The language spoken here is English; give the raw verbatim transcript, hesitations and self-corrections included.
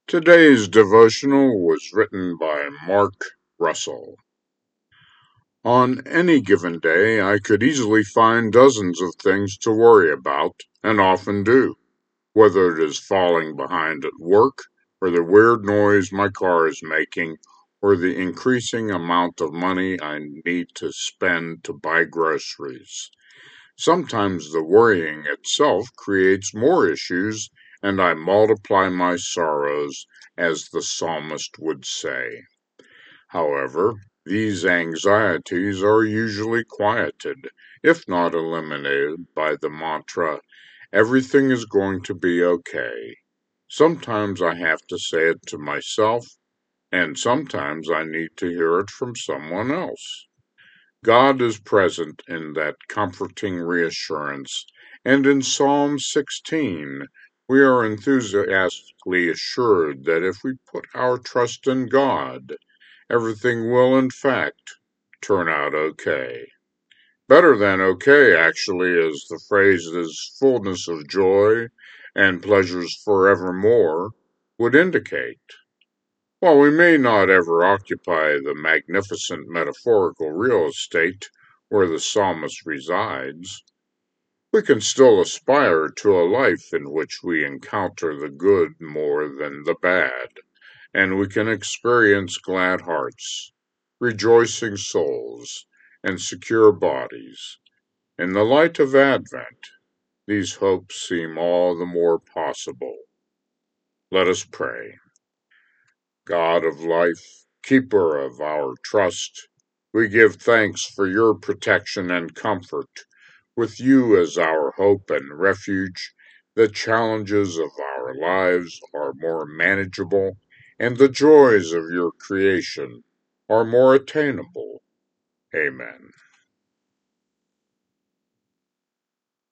Today's devotional was written by Mark Russell. On any given day, I could easily find dozens of things to worry about, and often do, whether it is falling behind at work, or the weird noise my car is making, or the increasing amount of money I need to spend to buy groceries. Sometimes the worrying itself creates more issues, and I multiply my sorrows, as the psalmist would say. However, these anxieties are usually quieted, if not eliminated, by the mantra, everything is going to be okay. Sometimes I have to say it to myself, and sometimes I need to hear it from someone else. God is present in that comforting reassurance, and in Psalm sixteen, we are enthusiastically assured that if we put our trust in God, everything will, in fact, turn out okay. Better than okay, actually, as the phrase's fullness of joy and pleasures forevermore would indicate. While we may not ever occupy the magnificent metaphorical real estate where the psalmist resides, we can still aspire to a life in which we encounter the good more than the bad, and we can experience glad hearts, rejoicing souls, and secure bodies. In the light of Advent, these hopes seem all the more possible. Let us pray. God of life, keeper of our trust, we give thanks for your protection and comfort. With you as our hope and refuge, the challenges of our lives are more manageable, and the joys of your creation are more attainable. Amen.